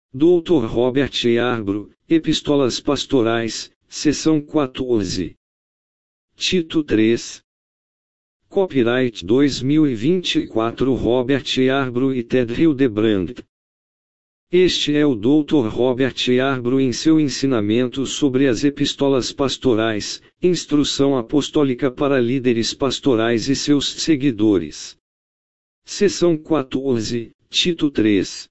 Dr. Robert Yarbrough, Epístolas Pastorais, Seção 14. Tito 3. Copyright 2024 Robert Yarbrough e Ted Hildebrand. Este é o Dr. Robert Yarbrough em seu ensinamento sobre as Epístolas Pastorais, instrução apostólica para líderes pastorais e seus seguidores. Seção 14, Tito 3.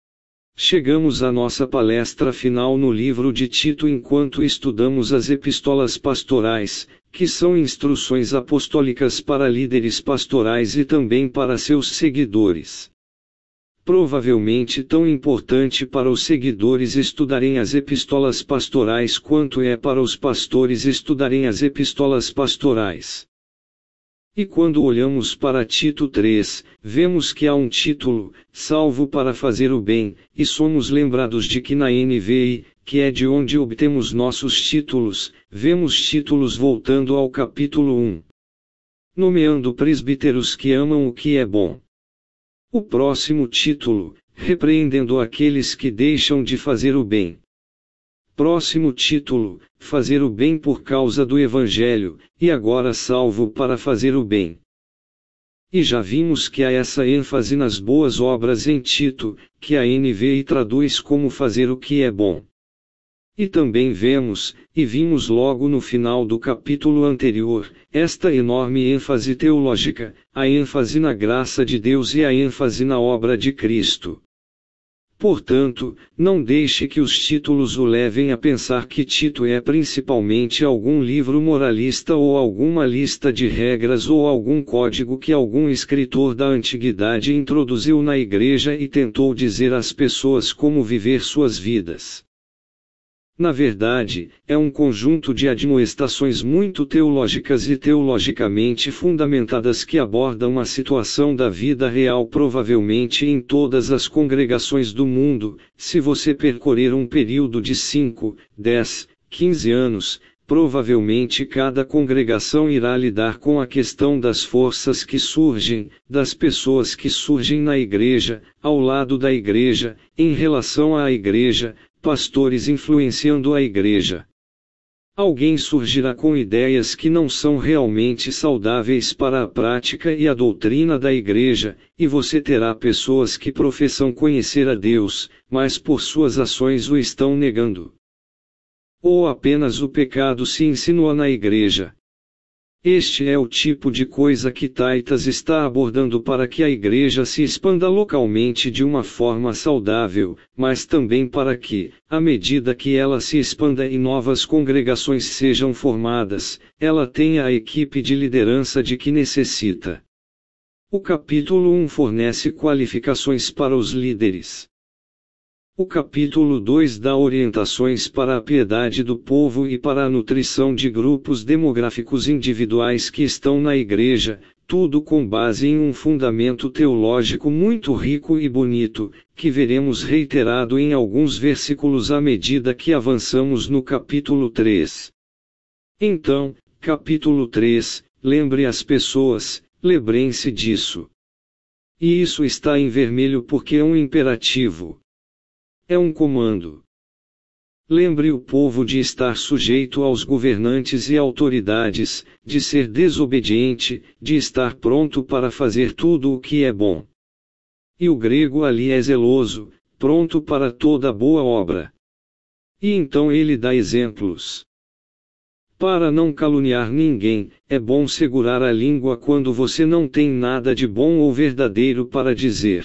Chegamos à nossa palestra final no livro de Tito enquanto estudamos as Epístolas Pastorais, que são instruções apostólicas para líderes pastorais e também para seus seguidores. Provavelmente tão importante para os seguidores estudarem as epístolas pastorais quanto é para os pastores estudarem as epístolas pastorais. E quando olhamos para Tito 3, vemos que há um título, salvo para fazer o bem, e somos lembrados de que na NVI, que é de onde obtemos nossos títulos, vemos títulos voltando ao capítulo 1. Nomeando presbíteros que amam o que é bom. O próximo título, repreendendo aqueles que deixam de fazer o bem. Próximo título, fazer o bem por causa do Evangelho, e agora salvo para fazer o bem. E já vimos que há essa ênfase nas boas obras em Tito, que a NVI traduz como fazer o que é bom. E também vemos, e vimos logo no final do capítulo anterior, esta enorme ênfase teológica, a ênfase na graça de Deus e a ênfase na obra de Cristo. Portanto, não deixe que os títulos o levem a pensar que Tito é principalmente algum livro moralista ou alguma lista de regras ou algum código que algum escritor da antiguidade introduziu na igreja e tentou dizer às pessoas como viver suas vidas. Na verdade, é um conjunto de admoestações muito teológicas e teologicamente fundamentadas que abordam a situação da vida real provavelmente em todas as congregações do mundo. Se você percorrer um período de 5, 10, 15 anos, provavelmente cada congregação irá lidar com a questão das forças que surgem, das pessoas que surgem na igreja, ao lado da igreja, em relação à igreja, pastores influenciando a igreja. Alguém surgirá com ideias que não são realmente saudáveis para a prática e a doutrina da igreja, e você terá pessoas que professam conhecer a Deus, mas por suas ações o estão negando. Ou apenas o pecado se insinua na igreja. Este é o tipo de coisa que Titus está abordando para que a igreja se expanda localmente de uma forma saudável, mas também para que, à medida que ela se expanda e novas congregações sejam formadas, ela tenha a equipe de liderança de que necessita. O capítulo 1 fornece qualificações para os líderes. O capítulo 2 dá orientações para a piedade do povo e para a nutrição de grupos demográficos individuais que estão na igreja, tudo com base em um fundamento teológico muito rico e bonito, que veremos reiterado em alguns versículos à medida que avançamos no capítulo 3. Então, capítulo 3, lembre as pessoas, lembrem-se disso. E isso está em vermelho porque é um imperativo. É um comando. Lembre o povo de estar sujeito aos governantes e autoridades, de ser desobediente, de estar pronto para fazer tudo o que é bom. E o grego ali é zeloso, pronto para toda boa obra. E então ele dá exemplos. Para não caluniar ninguém, é bom segurar a língua quando você não tem nada de bom ou verdadeiro para dizer.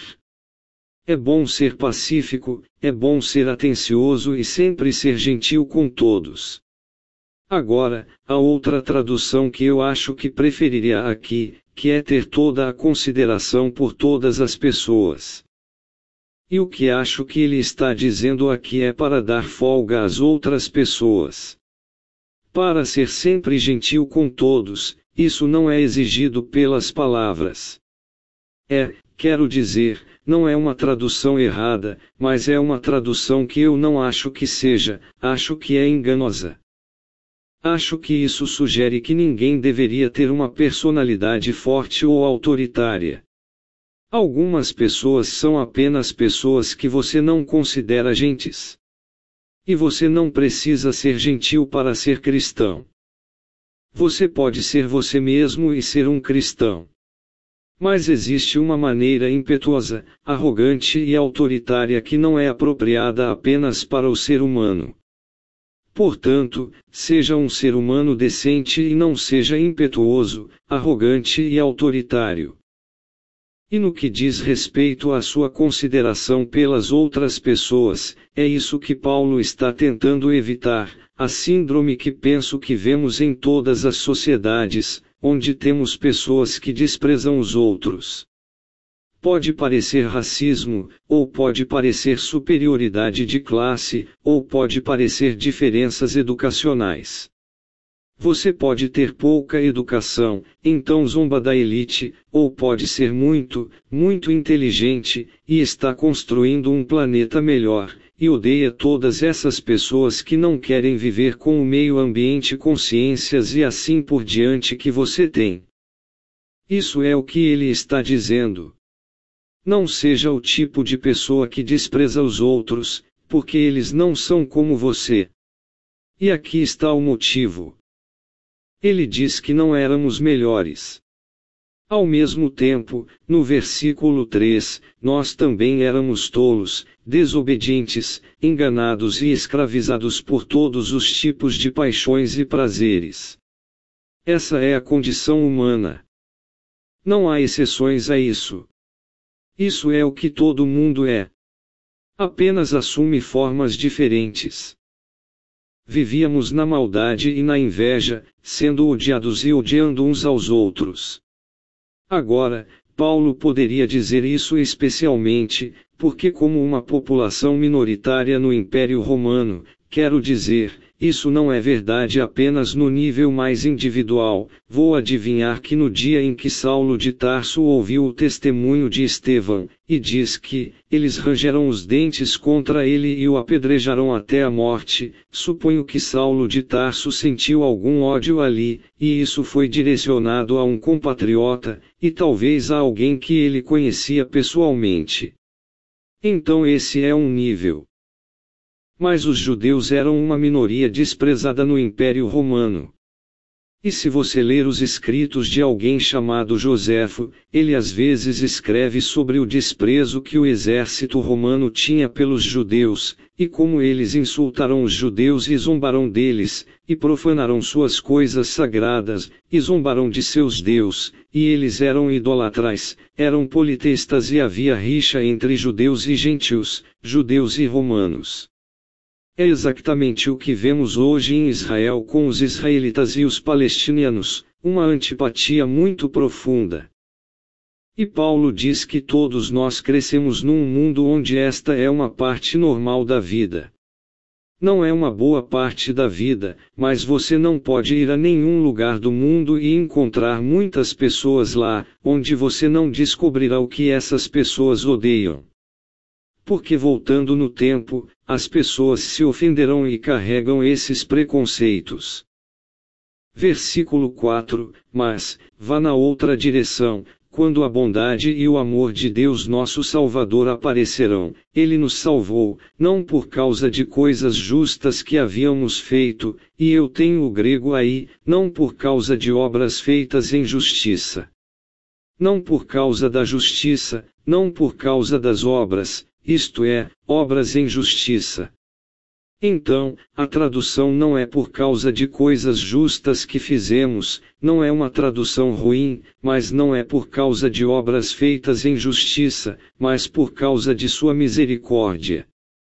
É bom ser pacífico, é bom ser atencioso e sempre ser gentil com todos. Agora, a outra tradução que eu acho que preferiria aqui, que é ter toda a consideração por todas as pessoas. E o que acho que ele está dizendo aqui é para dar folga às outras pessoas. Para ser sempre gentil com todos, isso não é exigido pelas palavras. Quero dizer, não é uma tradução errada, mas é uma tradução que eu não acho que seja, acho que é enganosa. Acho que isso sugere que ninguém deveria ter uma personalidade forte ou autoritária. Algumas pessoas são apenas pessoas que você não considera gentes. E você não precisa ser gentil para ser cristão. Você pode ser você mesmo e ser um cristão. Mas existe uma maneira impetuosa, arrogante e autoritária que não é apropriada apenas para o ser humano. Portanto, seja um ser humano decente e não seja impetuoso, arrogante e autoritário. E no que diz respeito à sua consideração pelas outras pessoas, é isso que Paulo está tentando evitar, a síndrome que penso que vemos em todas as sociedades, onde temos pessoas que desprezam os outros. Pode parecer racismo, ou pode parecer superioridade de classe, ou pode parecer diferenças educacionais. Você pode ter pouca educação, então zomba da elite, ou pode ser muito, muito inteligente, e está construindo um planeta melhor, e odeia todas essas pessoas que não querem viver com o meio ambiente, consciências e assim por diante que você tem. Isso é o que ele está dizendo. Não seja o tipo de pessoa que despreza os outros, porque eles não são como você. E aqui está o motivo. Ele diz que não éramos melhores. Ao mesmo tempo, no versículo 3, nós também éramos tolos, desobedientes, enganados e escravizados por todos os tipos de paixões e prazeres. Essa é a condição humana. Não há exceções a isso. Isso é o que todo mundo é. Apenas assume formas diferentes. Vivíamos na maldade e na inveja, sendo odiados e odiando uns aos outros. Agora, Paulo poderia dizer isso especialmente, porque como uma população minoritária no Império Romano, quero dizer, isso não é verdade apenas no nível mais individual. Vou adivinhar que no dia em que Saulo de Tarso ouviu o testemunho de Estevão, e diz que, eles rangeram os dentes contra ele e o apedrejaram até a morte, suponho que Saulo de Tarso sentiu algum ódio ali, e isso foi direcionado a um compatriota, e talvez a alguém que ele conhecia pessoalmente. Então esse é um nível. Mas os judeus eram uma minoria desprezada no Império Romano. E se você ler os escritos de alguém chamado Joséfo, ele às vezes escreve sobre o desprezo que o exército romano tinha pelos judeus, e como eles insultaram os judeus e zombaram deles, e profanaram suas coisas sagradas, e zombaram de seus deuses, e eles eram idolatrais, eram politeístas e havia rixa entre judeus e gentios, judeus e romanos. É exatamente o que vemos hoje em Israel com os israelitas e os palestinianos, uma antipatia muito profunda. E Paulo diz que todos nós crescemos num mundo onde esta é uma parte normal da vida. Não é uma boa parte da vida, mas você não pode ir a nenhum lugar do mundo e encontrar muitas pessoas lá, onde você não descobrirá o que essas pessoas odeiam. Porque voltando no tempo, as pessoas se ofenderão e carregam esses preconceitos. Versículo 4, mas, vá na outra direção, quando a bondade e o amor de Deus nosso Salvador aparecerão, Ele nos salvou, não por causa de coisas justas que havíamos feito, e eu tenho o grego aí, não por causa de obras feitas em justiça. Não por causa da justiça, não por causa das obras, isto é, obras em justiça. Então, a tradução não é por causa de coisas justas que fizemos, não é uma tradução ruim, mas não é por causa de obras feitas em justiça, mas por causa de sua misericórdia.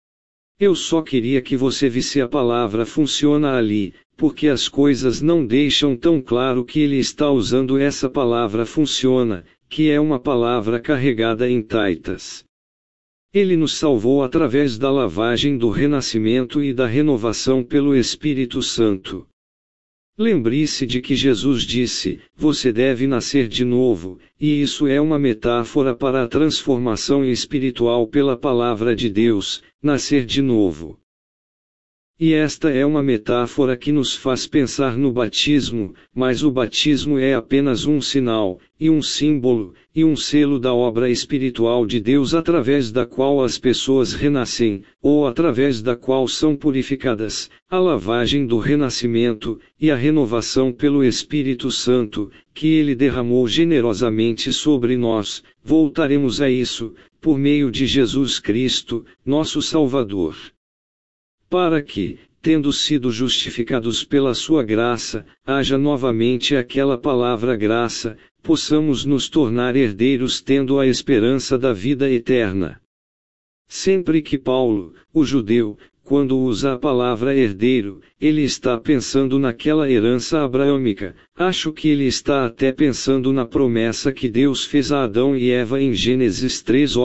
Eu só queria que você visse a palavra funciona ali, porque as coisas não deixam tão claro que ele está usando essa palavra funciona, que é uma palavra carregada em taitas. Ele nos salvou através da lavagem do renascimento e da renovação pelo Espírito Santo. Lembre-se de que Jesus disse, você deve nascer de novo, e isso é uma metáfora para a transformação espiritual pela palavra de Deus, nascer de novo. E esta é uma metáfora que nos faz pensar no batismo, mas o batismo é apenas um sinal, e um símbolo, e um selo da obra espiritual de Deus através da qual as pessoas renascem, ou através da qual são purificadas, a lavagem do renascimento, e a renovação pelo Espírito Santo, que Ele derramou generosamente sobre nós. Voltaremos a isso, por meio de Jesus Cristo, nosso Salvador. Para que, tendo sido justificados pela sua graça, haja novamente aquela palavra graça, possamos nos tornar herdeiros tendo a esperança da vida eterna. Sempre que Paulo, o judeu, quando usa a palavra herdeiro, ele está pensando naquela herança abraâmica. Acho que ele está até pensando na promessa que Deus fez a Adão e Eva em Gênesis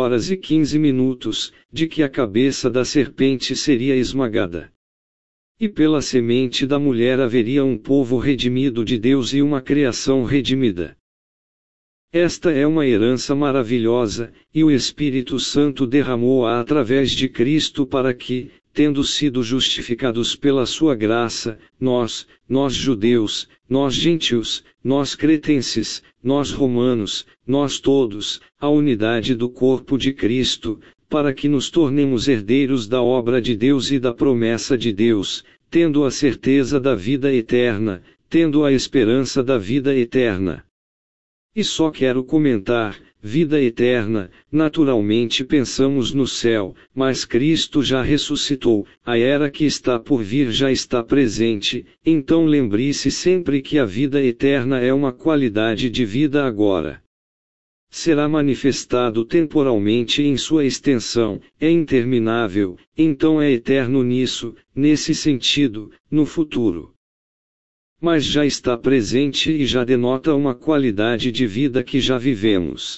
3:15, de que a cabeça da serpente seria esmagada. E pela semente da mulher haveria um povo redimido de Deus e uma criação redimida. Esta é uma herança maravilhosa, e o Espírito Santo derramou-a através de Cristo para que, tendo sido justificados pela sua graça, nós judeus, nós gentios, nós cretenses, nós romanos, nós todos, a unidade do corpo de Cristo, para que nos tornemos herdeiros da obra de Deus e da promessa de Deus, tendo a certeza da vida eterna, tendo a esperança da vida eterna. E só quero comentar, vida eterna, naturalmente pensamos no céu, mas Cristo já ressuscitou, a era que está por vir já está presente, então lembre-se sempre que a vida eterna é uma qualidade de vida agora. Será manifestado temporalmente em sua extensão, é interminável, então é eterno nesse sentido, no futuro. Mas já está presente e já denota uma qualidade de vida que já vivemos.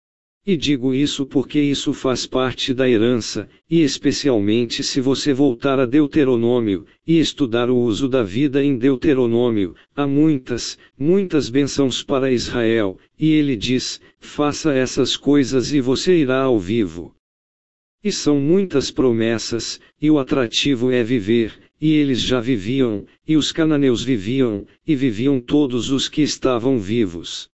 E digo isso porque isso faz parte da herança, e especialmente se você voltar a Deuteronômio, e estudar o uso da vida em Deuteronômio, há muitas bênçãos para Israel, e ele diz, faça essas coisas e você irá ao vivo. E são muitas promessas, e o atrativo é viver, e eles já viviam, e os cananeus viviam, e viviam todos os que estavam vivos.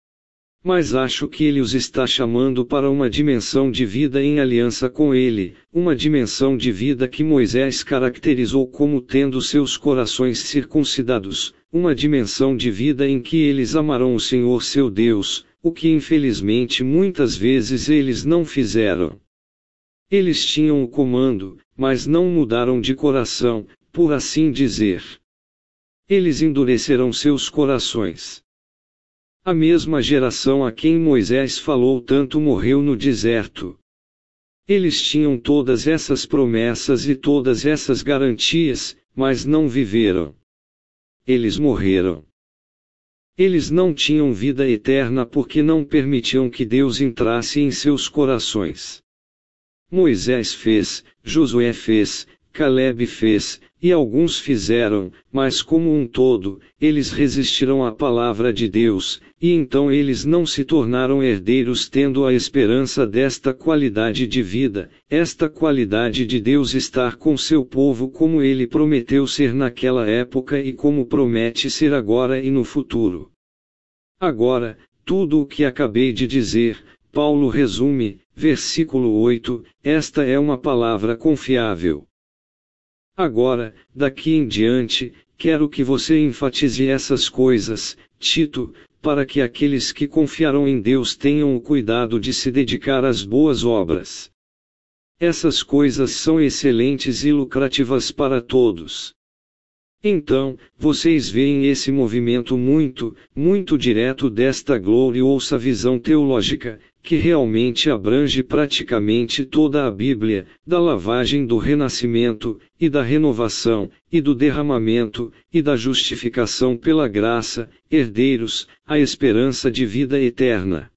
Mas acho que ele os está chamando para uma dimensão de vida em aliança com ele, uma dimensão de vida que Moisés caracterizou como tendo seus corações circuncidados, uma dimensão de vida em que eles amarão o Senhor seu Deus, o que infelizmente muitas vezes eles não fizeram. Eles tinham o comando, mas não mudaram de coração, por assim dizer. Eles endureceram seus corações. A mesma geração a quem Moisés falou tanto morreu no deserto. Eles tinham todas essas promessas e todas essas garantias, mas não viveram. Eles morreram. Eles não tinham vida eterna porque não permitiam que Deus entrasse em seus corações. Moisés fez, Josué fez, Caleb fez, e alguns fizeram, mas como um todo, eles resistiram à palavra de Deus, e então eles não se tornaram herdeiros tendo a esperança desta qualidade de vida, esta qualidade de Deus estar com seu povo como ele prometeu ser naquela época e como promete ser agora e no futuro. Agora, tudo o que acabei de dizer, Paulo resume, versículo 8, esta é uma palavra confiável. Agora, daqui em diante, quero que você enfatize essas coisas, Tito, para que aqueles que confiaram em Deus tenham o cuidado de se dedicar às boas obras. Essas coisas são excelentes e lucrativas para todos. Então, vocês veem esse movimento muito direto desta gloriosa visão teológica, que realmente abrange praticamente toda a Bíblia, da lavagem do renascimento, e da renovação, e do derramamento, e da justificação pela graça, herdeiros, a esperança de vida eterna.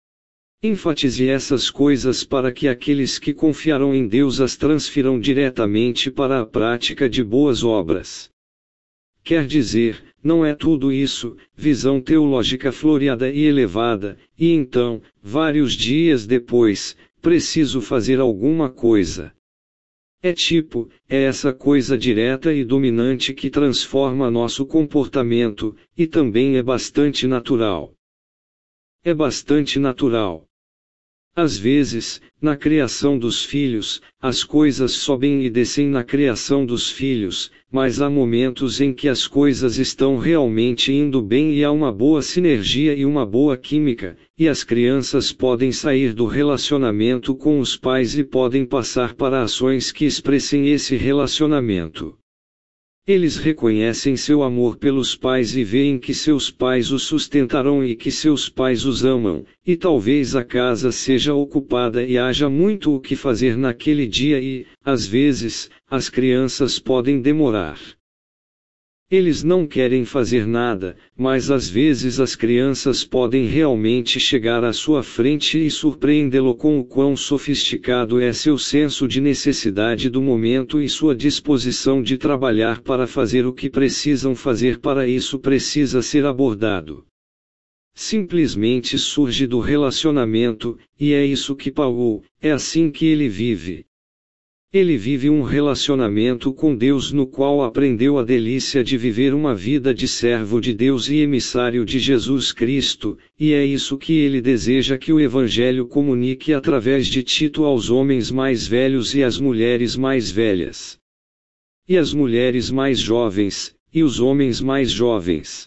Enfatize essas coisas para que aqueles que confiaram em Deus as transfiram diretamente para a prática de boas obras. Quer dizer, não é tudo isso, visão teológica floreada e elevada, e então, vários dias depois, preciso fazer alguma coisa. É essa coisa direta e dominante que transforma nosso comportamento, e também é bastante natural. É bastante natural. Às vezes, na criação dos filhos, as coisas sobem e descem na criação dos filhos, mas há momentos em que as coisas estão realmente indo bem e há uma boa sinergia e uma boa química, e as crianças podem sair do relacionamento com os pais e podem passar para ações que expressem esse relacionamento. Eles reconhecem seu amor pelos pais e veem que seus pais os sustentarão e que seus pais os amam, e talvez a casa seja ocupada e haja muito o que fazer naquele dia e, às vezes, as crianças podem demorar. Eles não querem fazer nada, mas às vezes as crianças podem realmente chegar à sua frente e surpreendê-lo com o quão sofisticado é seu senso de necessidade do momento e sua disposição de trabalhar para fazer o que precisam fazer. Para isso precisa ser abordado. Simplesmente surge do relacionamento, e é isso que Paulo, é assim que ele vive. Ele vive um relacionamento com Deus no qual aprendeu a delícia de viver uma vida de servo de Deus e emissário de Jesus Cristo, e é isso que ele deseja que o Evangelho comunique através de Tito aos homens mais velhos e às mulheres mais velhas. E às mulheres mais jovens, e os homens mais jovens.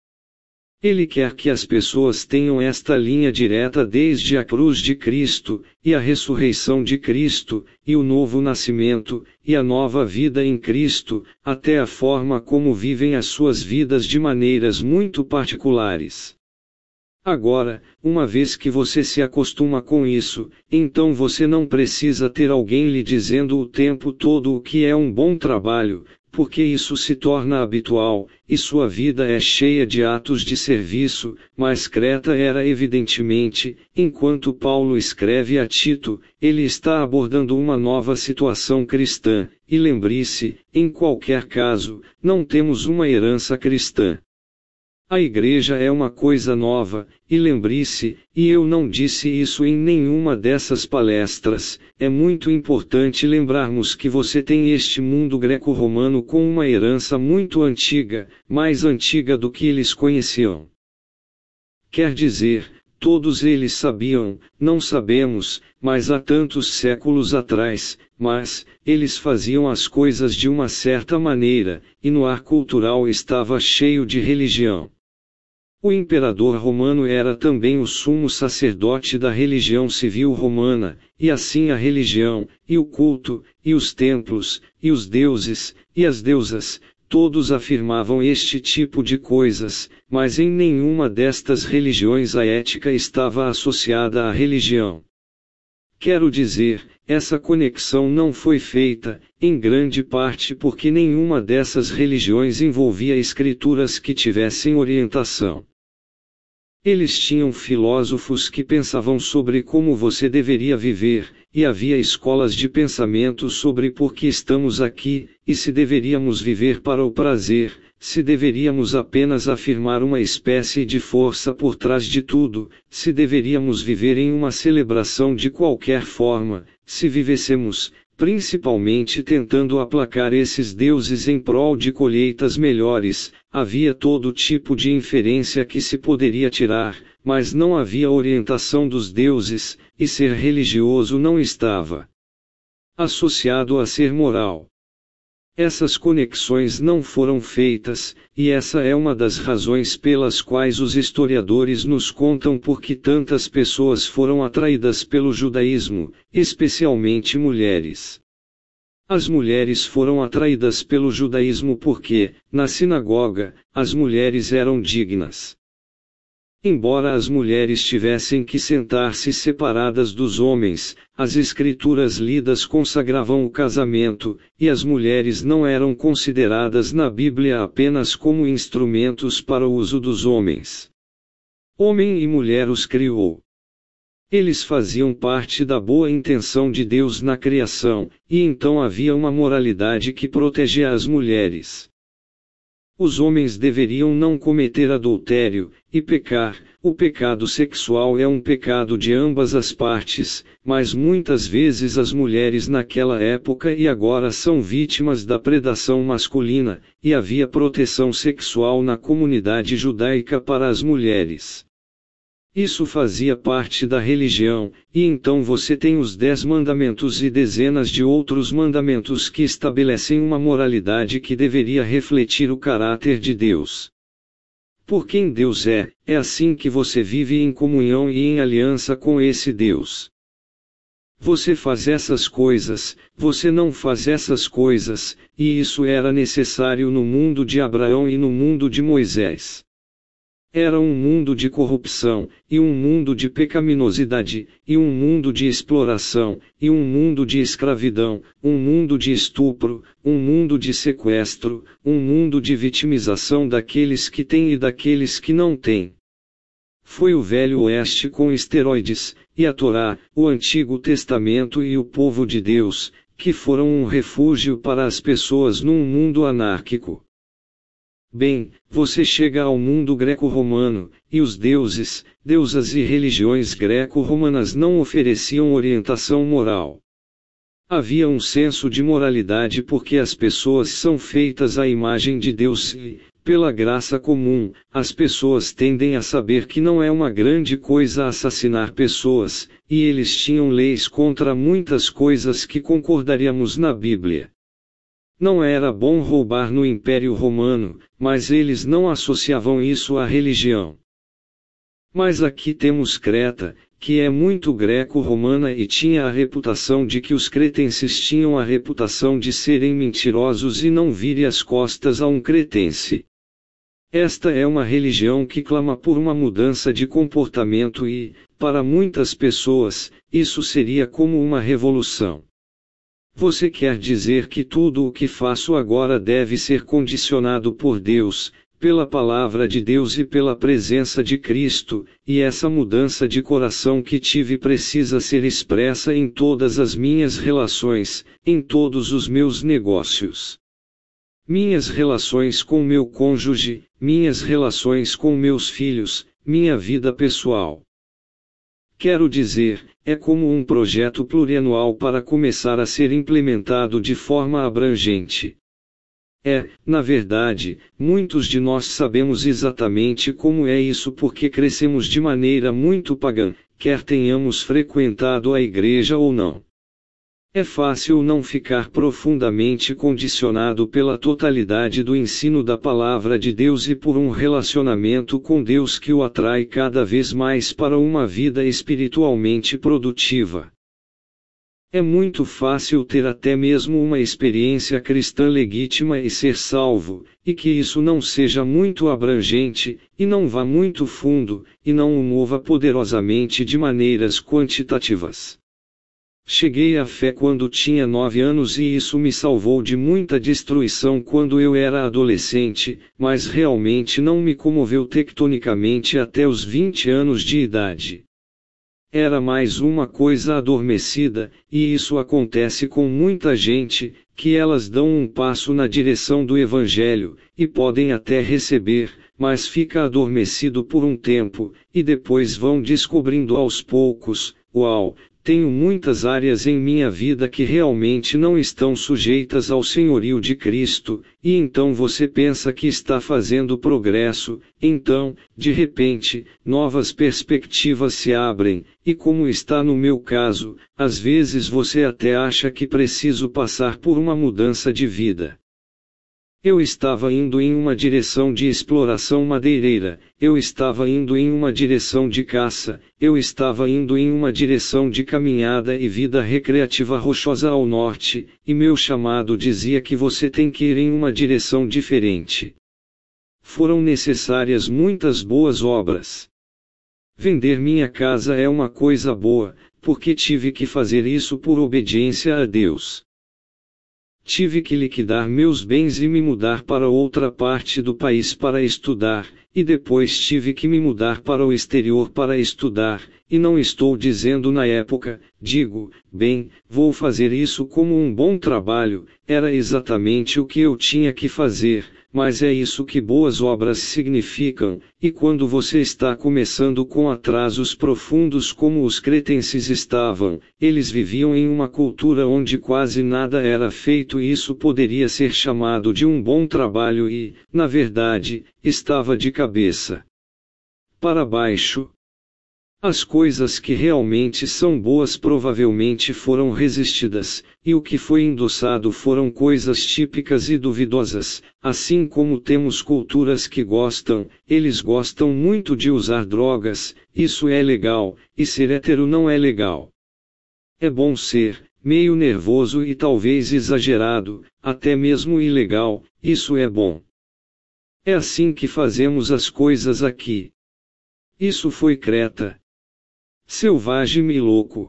Ele quer que as pessoas tenham esta linha direta desde a cruz de Cristo, e a ressurreição de Cristo, e o novo nascimento, e a nova vida em Cristo, até a forma como vivem as suas vidas de maneiras muito particulares. Agora, uma vez que você se acostuma com isso, então você não precisa ter alguém lhe dizendo o tempo todo o que é um bom trabalho, porque isso se torna habitual, e sua vida é cheia de atos de serviço, mas Creta era evidentemente, enquanto Paulo escreve a Tito, ele está abordando uma nova situação cristã, e lembre-se, em qualquer caso, não temos uma herança cristã. A igreja é uma coisa nova, e lembre-se, e eu não disse isso em nenhuma dessas palestras, é muito importante lembrarmos que você tem este mundo greco-romano com uma herança muito antiga, mais antiga do que eles conheciam. Quer dizer, todos eles sabiam, não sabemos, mas há tantos séculos atrás, mas, eles faziam as coisas de uma certa maneira, e no ar cultural estava cheio de religião. O imperador romano era também o sumo sacerdote da religião civil romana, e assim a religião, e o culto, e os templos, e os deuses, e as deusas, todos afirmavam este tipo de coisas, mas em nenhuma destas religiões a ética estava associada à religião. Quero dizer, essa conexão não foi feita, em grande parte porque nenhuma dessas religiões envolvia escrituras que tivessem orientação. Eles tinham filósofos que pensavam sobre como você deveria viver, e havia escolas de pensamento sobre por que estamos aqui, e se deveríamos viver para o prazer, se deveríamos apenas afirmar uma espécie de força por trás de tudo, se deveríamos viver em uma celebração de qualquer forma, se vivêssemos, principalmente tentando aplacar esses deuses em prol de colheitas melhores, havia todo tipo de inferência que se poderia tirar, mas não havia orientação dos deuses, e ser religioso não estava associado a ser moral. Essas conexões não foram feitas, e essa é uma das razões pelas quais os historiadores nos contam por que tantas pessoas foram atraídas pelo judaísmo, especialmente mulheres. As mulheres foram atraídas pelo judaísmo porque, na sinagoga, as mulheres eram dignas. Embora as mulheres tivessem que sentar-se separadas dos homens, as escrituras lidas consagravam o casamento, e as mulheres não eram consideradas na Bíblia apenas como instrumentos para o uso dos homens. Homem e mulher os criou. Eles faziam parte da boa intenção de Deus na criação, e então havia uma moralidade que protegia as mulheres. Os homens deveriam não cometer adultério, e pecar. O pecado sexual é um pecado de ambas as partes, mas muitas vezes as mulheres naquela época e agora são vítimas da predação masculina, e havia proteção sexual na comunidade judaica para as mulheres. Isso fazia parte da religião, e então você tem os 10 mandamentos e dezenas de outros mandamentos que estabelecem uma moralidade que deveria refletir o caráter de Deus. Por quem Deus é assim que você vive em comunhão e em aliança com esse Deus. Você faz essas coisas, você não faz essas coisas, e isso era necessário no mundo de Abraão e no mundo de Moisés. Era um mundo de corrupção, e um mundo de pecaminosidade, e um mundo de exploração, e um mundo de escravidão, um mundo de estupro, um mundo de sequestro, um mundo de vitimização daqueles que têm e daqueles que não têm. Foi o Velho Oeste com esteroides, e a Torá, o Antigo Testamento e o povo de Deus, que foram um refúgio para as pessoas num mundo anárquico. Bem, você chega ao mundo greco-romano, e os deuses, deusas e religiões greco-romanas não ofereciam orientação moral. Havia um senso de moralidade porque as pessoas são feitas à imagem de Deus e, pela graça comum, as pessoas tendem a saber que não é uma grande coisa assassinar pessoas, e eles tinham leis contra muitas coisas que concordaríamos na Bíblia. Não era bom roubar no Império Romano, mas eles não associavam isso à religião. Mas aqui temos Creta, que é muito greco-romana e tinha a reputação de que os cretenses tinham a reputação de serem mentirosos e não vire as costas a um cretense. Esta é uma religião que clama por uma mudança de comportamento e, para muitas pessoas, isso seria como uma revolução. Você quer dizer que tudo o que faço agora deve ser condicionado por Deus, pela palavra de Deus e pela presença de Cristo, e essa mudança de coração que tive precisa ser expressa em todas as minhas relações, em todos os meus negócios. Minhas relações com meu cônjuge, minhas relações com meus filhos, minha vida pessoal. Quero dizer, é como um projeto plurianual para começar a ser implementado de forma abrangente. Na verdade, muitos de nós sabemos exatamente como é isso porque crescemos de maneira muito pagã, quer tenhamos frequentado a igreja ou não. É fácil não ficar profundamente condicionado pela totalidade do ensino da palavra de Deus e por um relacionamento com Deus que o atrai cada vez mais para uma vida espiritualmente produtiva. É muito fácil ter até mesmo uma experiência cristã legítima e ser salvo, e que isso não seja muito abrangente, e não vá muito fundo, e não o mova poderosamente de maneiras quantitativas. Cheguei à fé quando tinha 9 anos e isso me salvou de muita destruição quando eu era adolescente, mas realmente não me comoveu tectonicamente até os 20 anos de idade. Era mais uma coisa adormecida, e isso acontece com muita gente, que elas dão um passo na direção do Evangelho, e podem até receber, mas fica adormecido por um tempo, e depois vão descobrindo aos poucos, uau! Tenho muitas áreas em minha vida que realmente não estão sujeitas ao senhorio de Cristo, e então você pensa que está fazendo progresso, então, de repente, novas perspectivas se abrem, e como está no meu caso, às vezes você até acha que preciso passar por uma mudança de vida. Eu estava indo em uma direção de exploração madeireira, eu estava indo em uma direção de caça, eu estava indo em uma direção de caminhada e vida recreativa rochosa ao norte, e meu chamado dizia que você tem que ir em uma direção diferente. Foram necessárias muitas boas obras. Vender minha casa é uma coisa boa, porque tive que fazer isso por obediência a Deus. Tive que liquidar meus bens e me mudar para outra parte do país para estudar, e depois tive que me mudar para o exterior para estudar, e não estou dizendo na época, digo, bem, vou fazer isso como um bom trabalho, era exatamente o que eu tinha que fazer, mas é isso que boas obras significam, e quando você está começando com atrasos profundos como os cretenses estavam, eles viviam em uma cultura onde quase nada era feito e isso poderia ser chamado de um bom trabalho e, na verdade, estava de cabeça para baixo. As coisas que realmente são boas provavelmente foram resistidas, e o que foi endossado foram coisas típicas e duvidosas, assim como temos culturas que eles gostam muito de usar drogas, isso é legal, e ser hétero não é legal. É bom ser meio nervoso e talvez exagerado, até mesmo ilegal, isso é bom. É assim que fazemos as coisas aqui. Isso foi Creta. Selvagem e louco.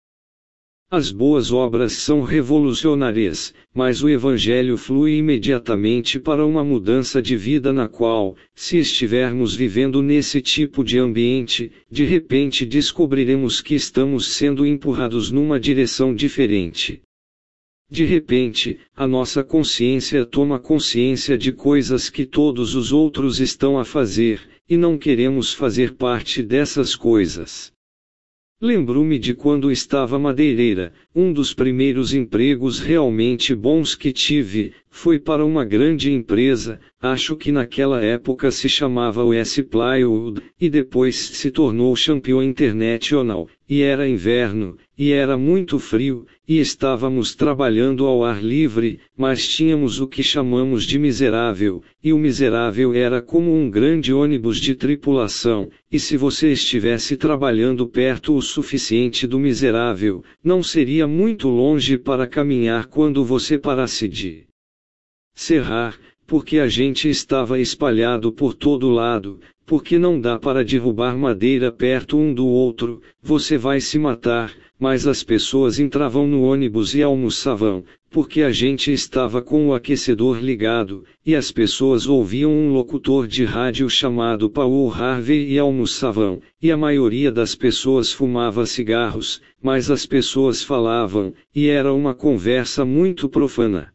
As boas obras são revolucionárias, mas o Evangelho flui imediatamente para uma mudança de vida na qual, se estivermos vivendo nesse tipo de ambiente, de repente descobriremos que estamos sendo empurrados numa direção diferente. De repente, a nossa consciência toma consciência de coisas que todos os outros estão a fazer, e não queremos fazer parte dessas coisas. Lembro-me de quando estava madeireira, um dos primeiros empregos realmente bons que tive, foi para uma grande empresa, acho que naquela época se chamava US Plywood, e depois se tornou Champion International, e era inverno, e era muito frio, e estávamos trabalhando ao ar livre, mas tínhamos o que chamamos de miserável, e o miserável era como um grande ônibus de tripulação, e se você estivesse trabalhando perto o suficiente do miserável, não seria muito longe para caminhar quando você parasse de serrar, porque a gente estava espalhado por todo lado, porque não dá para derrubar madeira perto um do outro, você vai se matar, mas as pessoas entravam no ônibus e almoçavam, porque a gente estava com o aquecedor ligado, e as pessoas ouviam um locutor de rádio chamado Paul Harvey e almoçavam, e a maioria das pessoas fumava cigarros, mas as pessoas falavam, e era uma conversa muito profana.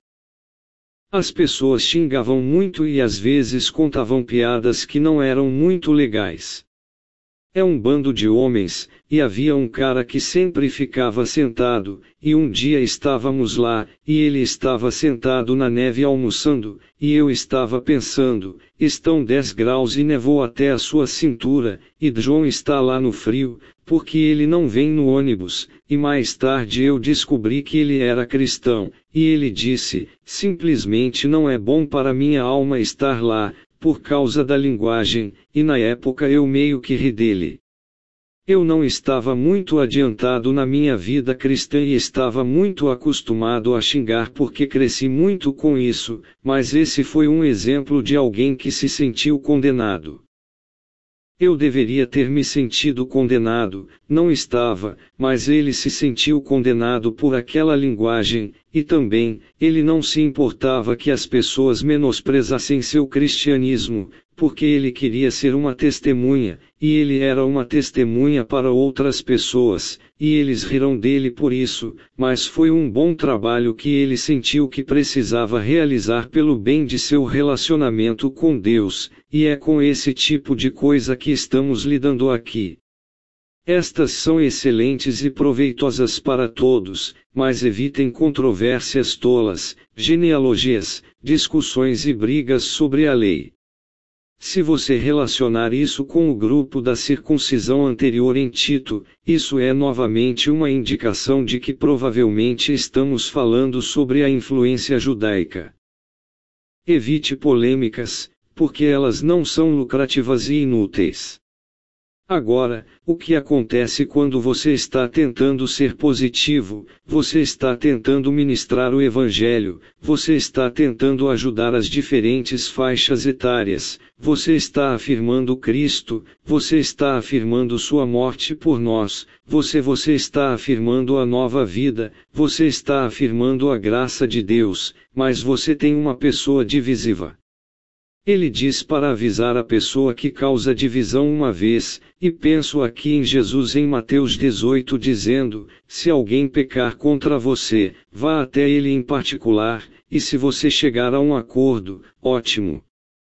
As pessoas xingavam muito e às vezes contavam piadas que não eram muito legais. É um bando de homens, e havia um cara que sempre ficava sentado, e um dia estávamos lá, e ele estava sentado na neve almoçando, e eu estava pensando, estão 10 graus e nevou até a sua cintura, e John está lá no frio, porque ele não vem no ônibus, e mais tarde eu descobri que ele era cristão, e ele disse, simplesmente não é bom para minha alma estar lá, por causa da linguagem, e na época eu meio que ri dele. Eu não estava muito adiantado na minha vida cristã e estava muito acostumado a xingar porque cresci muito com isso, mas esse foi um exemplo de alguém que se sentiu condenado. Eu deveria ter me sentido condenado, não estava, mas ele se sentiu condenado por aquela linguagem, e também, ele não se importava que as pessoas menosprezassem seu cristianismo, porque ele queria ser uma testemunha, e ele era uma testemunha para outras pessoas, e eles riram dele por isso, mas foi um bom trabalho que ele sentiu que precisava realizar pelo bem de seu relacionamento com Deus, e é com esse tipo de coisa que estamos lidando aqui. Estas são excelentes e proveitosas para todos, mas evitem controvérsias tolas, genealogias, discussões e brigas sobre a lei. Se você relacionar isso com o grupo da circuncisão anterior em Tito, isso é novamente uma indicação de que provavelmente estamos falando sobre a influência judaica. Evite polêmicas, porque elas não são lucrativas e inúteis. Agora, o que acontece quando você está tentando ser positivo, você está tentando ministrar o Evangelho, você está tentando ajudar as diferentes faixas etárias, você está afirmando Cristo, você está afirmando sua morte por nós, você está afirmando a nova vida, você está afirmando a graça de Deus, mas você tem uma pessoa divisiva. Ele diz para avisar a pessoa que causa divisão uma vez, e penso aqui em Jesus em Mateus 18 dizendo: se alguém pecar contra você, vá até ele em particular, e se você chegar a um acordo, ótimo.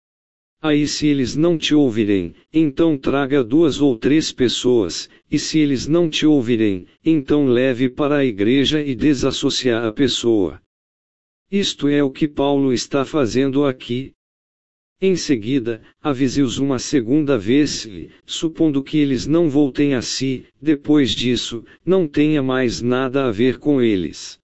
Aí se eles não te ouvirem, então traga 2 ou 3 pessoas, e se eles não te ouvirem, então leve para a igreja e desassociar a pessoa. Isto é o que Paulo está fazendo aqui. Em seguida, avise-os uma segunda vez e, supondo que eles não voltem a si, depois disso, não tenha mais nada a ver com eles.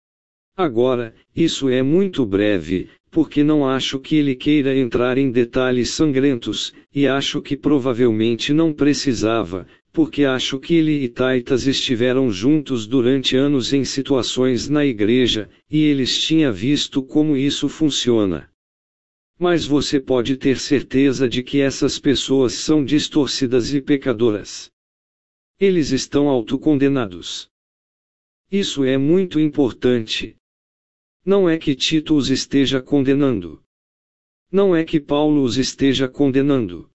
Agora, isso é muito breve, porque não acho que ele queira entrar em detalhes sangrentos, e acho que provavelmente não precisava, porque acho que ele e Taitas estiveram juntos durante anos em situações na igreja, e eles tinham visto como isso funciona. Mas você pode ter certeza de que essas pessoas são distorcidas e pecadoras. Eles estão autocondenados. Isso é muito importante. Não é que Tito os esteja condenando. Não é que Paulo os esteja condenando.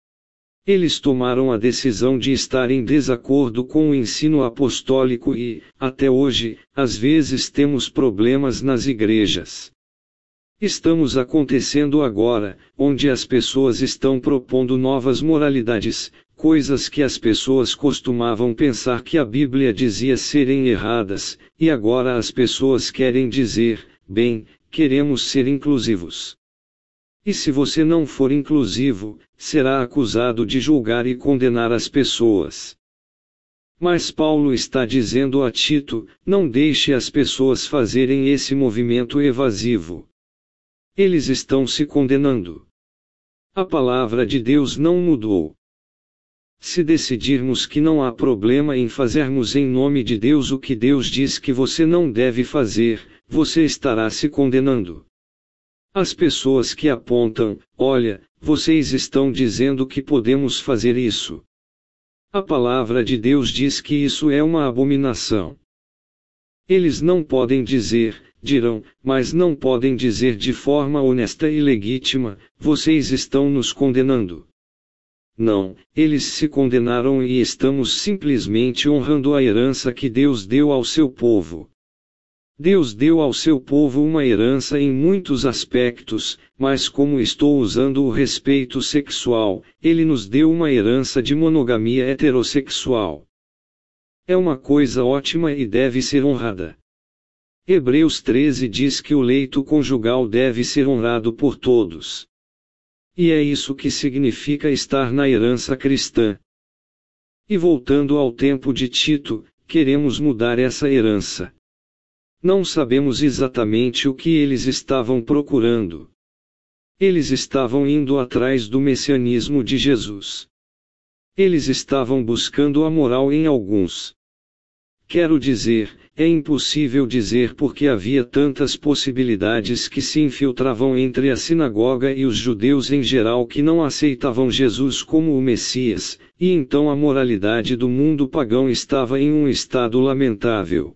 Eles tomaram a decisão de estar em desacordo com o ensino apostólico e, até hoje, às vezes temos problemas nas igrejas. Estamos acontecendo agora, onde as pessoas estão propondo novas moralidades, coisas que as pessoas costumavam pensar que a Bíblia dizia serem erradas, e agora as pessoas querem dizer: bem, queremos ser inclusivos. E se você não for inclusivo, será acusado de julgar e condenar as pessoas. Mas Paulo está dizendo a Tito: não deixe as pessoas fazerem esse movimento evasivo. Eles estão se condenando. A palavra de Deus não mudou. Se decidirmos que não há problema em fazermos em nome de Deus o que Deus diz que você não deve fazer, você estará se condenando. As pessoas que apontam: olha, vocês estão dizendo que podemos fazer isso. A palavra de Deus diz que isso é uma abominação. Eles não podem dizer, dirão, mas não podem dizer de forma honesta e legítima: vocês estão nos condenando. Não, eles se condenaram e estamos simplesmente honrando a herança que Deus deu ao seu povo. Deus deu ao seu povo uma herança em muitos aspectos, mas como estou usando o respeito sexual, Ele nos deu uma herança de monogamia heterossexual. É uma coisa ótima e deve ser honrada. Hebreus 13 diz que o leito conjugal deve ser honrado por todos. E é isso que significa estar na herança cristã. E voltando ao tempo de Tito, queremos mudar essa herança. Não sabemos exatamente o que eles estavam procurando. Eles estavam indo atrás do messianismo de Jesus. Eles estavam buscando a moral em alguns. Quero dizer, é impossível dizer porque havia tantas possibilidades que se infiltravam entre a sinagoga e os judeus em geral que não aceitavam Jesus como o Messias, e então a moralidade do mundo pagão estava em um estado lamentável.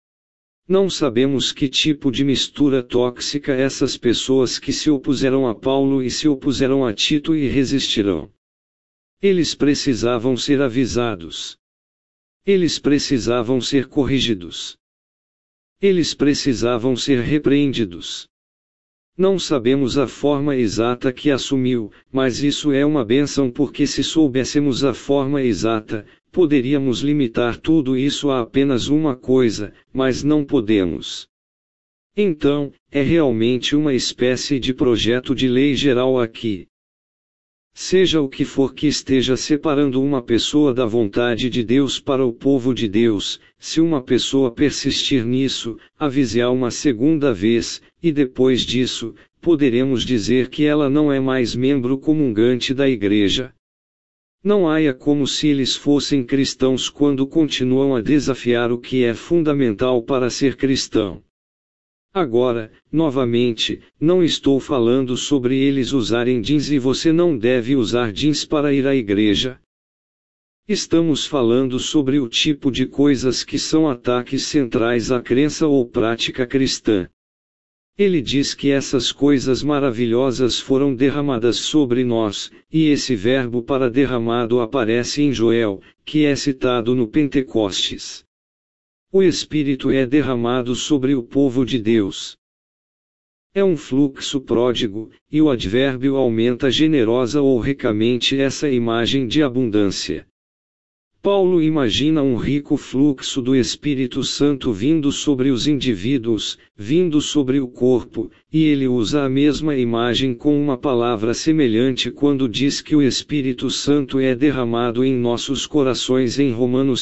Não sabemos que tipo de mistura tóxica essas pessoas que se opuseram a Paulo e se opuseram a Tito e resistirão. Eles precisavam ser avisados. Eles precisavam ser corrigidos. Eles precisavam ser repreendidos. Não sabemos a forma exata que assumiu, mas isso é uma bênção porque se soubéssemos a forma exata, poderíamos limitar tudo isso a apenas uma coisa, mas não podemos. Então, é realmente uma espécie de projeto de lei geral aqui. Seja o que for que esteja separando uma pessoa da vontade de Deus para o povo de Deus, se uma pessoa persistir nisso, avise-a uma segunda vez, e depois disso, poderemos dizer que ela não é mais membro comungante da igreja. Não haja como se eles fossem cristãos quando continuam a desafiar o que é fundamental para ser cristão. Agora, novamente, não estou falando sobre eles usarem jeans e você não deve usar jeans para ir à igreja. Estamos falando sobre o tipo de coisas que são ataques centrais à crença ou prática cristã. Ele diz que essas coisas maravilhosas foram derramadas sobre nós, e esse verbo para derramado aparece em Joel, que é citado no Pentecostes. O Espírito é derramado sobre o povo de Deus. É um fluxo pródigo, e o advérbio aumenta generosa ou ricamente essa imagem de abundância. Paulo imagina um rico fluxo do Espírito Santo vindo sobre os indivíduos, vindo sobre o corpo, e ele usa a mesma imagem com uma palavra semelhante quando diz que o Espírito Santo é derramado em nossos corações em Romanos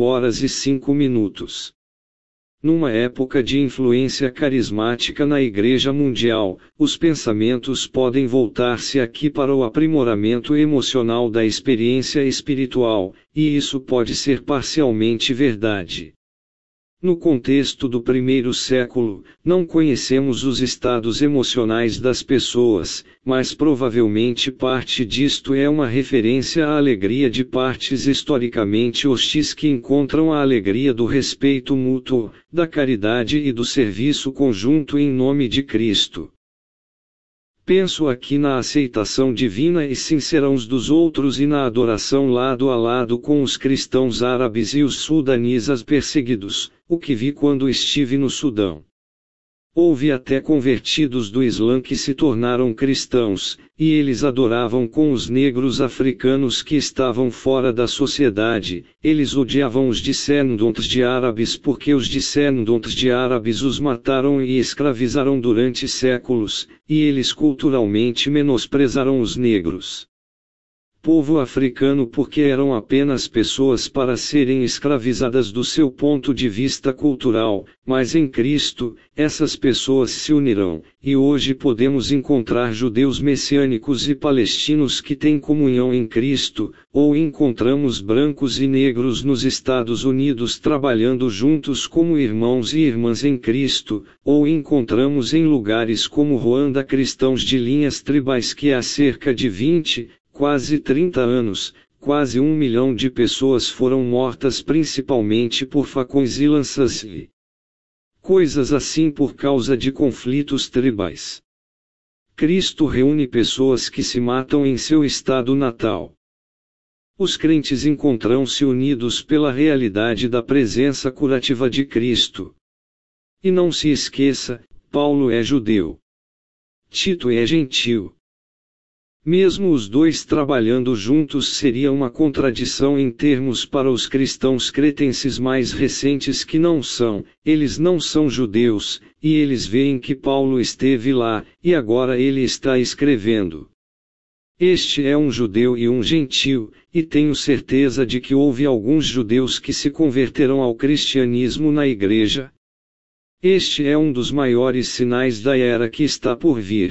5:05. Numa época de influência carismática na Igreja Mundial, os pensamentos podem voltar-se aqui para o aprimoramento emocional da experiência espiritual, e isso pode ser parcialmente verdade. No contexto do primeiro século, não conhecemos os estados emocionais das pessoas, mas provavelmente parte disto é uma referência à alegria de partes historicamente hostis que encontram a alegria do respeito mútuo, da caridade e do serviço conjunto em nome de Cristo. Penso aqui na aceitação divina e sincera uns dos outros e na adoração lado a lado com os cristãos árabes e os sudanistas perseguidos, o que vi quando estive no Sudão. Houve até convertidos do Islã que se tornaram cristãos, e eles adoravam com os negros africanos que estavam fora da sociedade. Eles odiavam os descendentes de árabes porque os descendentes de árabes os mataram e escravizaram durante séculos, e eles culturalmente menosprezaram os negros. Povo africano porque eram apenas pessoas para serem escravizadas do seu ponto de vista cultural, mas em Cristo, essas pessoas se unirão, e hoje podemos encontrar judeus messiânicos e palestinos que têm comunhão em Cristo, ou encontramos brancos e negros nos Estados Unidos trabalhando juntos como irmãos e irmãs em Cristo, ou encontramos em lugares como Ruanda cristãos de linhas tribais que há cerca de 20, quase 30 anos, quase 1 milhão de pessoas foram mortas principalmente por facões e lanças e coisas assim por causa de conflitos tribais. Cristo reúne pessoas que se matam em seu estado natal. Os crentes encontram-se unidos pela realidade da presença curativa de Cristo. E não se esqueça, Paulo é judeu. Tito é gentio. Mesmo os dois trabalhando juntos seria uma contradição em termos para os cristãos cretenses mais recentes que não são, eles não são judeus, e eles veem que Paulo esteve lá, e agora ele está escrevendo. Este é um judeu e um gentio, e tenho certeza de que houve alguns judeus que se converterão ao cristianismo na igreja. Este é um dos maiores sinais da era que está por vir.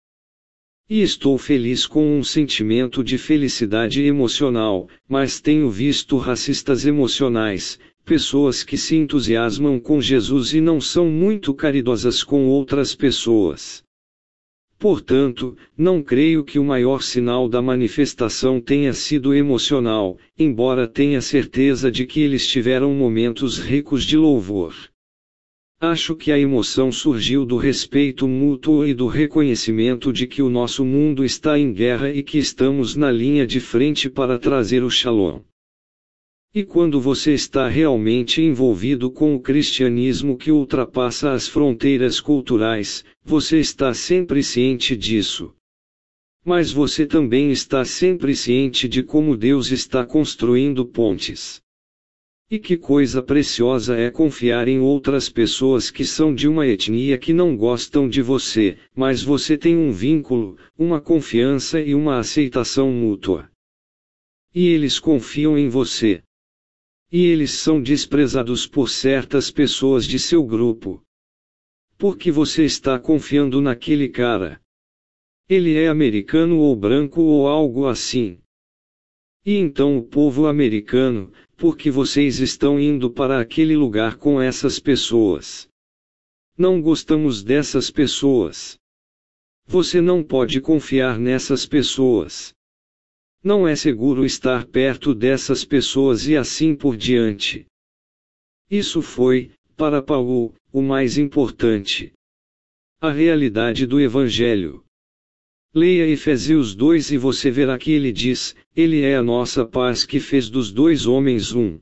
E estou feliz com um sentimento de felicidade emocional, mas tenho visto racistas emocionais, pessoas que se entusiasmam com Jesus e não são muito caridosas com outras pessoas. Portanto, não creio que o maior sinal da manifestação tenha sido emocional, embora tenha certeza de que eles tiveram momentos ricos de louvor. Acho que a emoção surgiu do respeito mútuo e do reconhecimento de que o nosso mundo está em guerra e que estamos na linha de frente para trazer o Shalom. E quando você está realmente envolvido com o cristianismo que ultrapassa as fronteiras culturais, você está sempre ciente disso. Mas você também está sempre ciente de como Deus está construindo pontes. E que coisa preciosa é confiar em outras pessoas que são de uma etnia que não gostam de você, mas você tem um vínculo, uma confiança e uma aceitação mútua. E eles confiam em você. E eles são desprezados por certas pessoas de seu grupo. Porque você está confiando naquele cara. Ele é americano ou branco ou algo assim. E então o povo americano, porque vocês estão indo para aquele lugar com essas pessoas. Não gostamos dessas pessoas. Você não pode confiar nessas pessoas. Não é seguro estar perto dessas pessoas e assim por diante. Isso foi, para Paulo, o mais importante. A realidade do Evangelho. Leia Efésios 2 e você verá que ele diz: Ele é a nossa paz que fez dos dois homens um.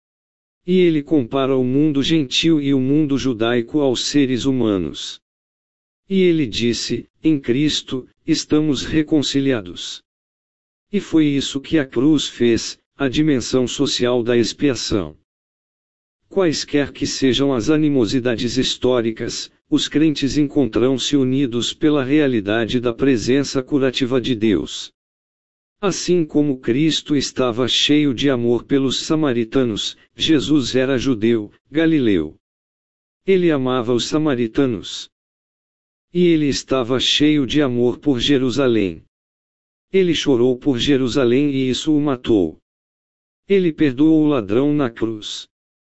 E ele compara o mundo gentil e o mundo judaico aos seres humanos. E ele disse: em Cristo, estamos reconciliados. E foi isso que a cruz fez, a dimensão social da expiação. Quaisquer que sejam as animosidades históricas, os crentes encontram-se unidos pela realidade da presença curativa de Deus. Assim como Cristo estava cheio de amor pelos samaritanos, Jesus era judeu, galileu. Ele amava os samaritanos. E ele estava cheio de amor por Jerusalém. Ele chorou por Jerusalém e isso o matou. Ele perdoou o ladrão na cruz.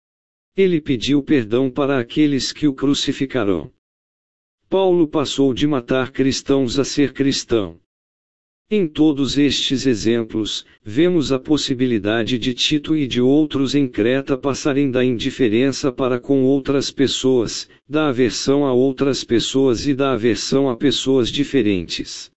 Ele pediu perdão para aqueles que o crucificaram. Paulo passou de matar cristãos a ser cristão. Em todos estes exemplos, vemos a possibilidade de Tito e de outros em Creta passarem da indiferença para com outras pessoas, da aversão a outras pessoas e da aversão a pessoas diferentes.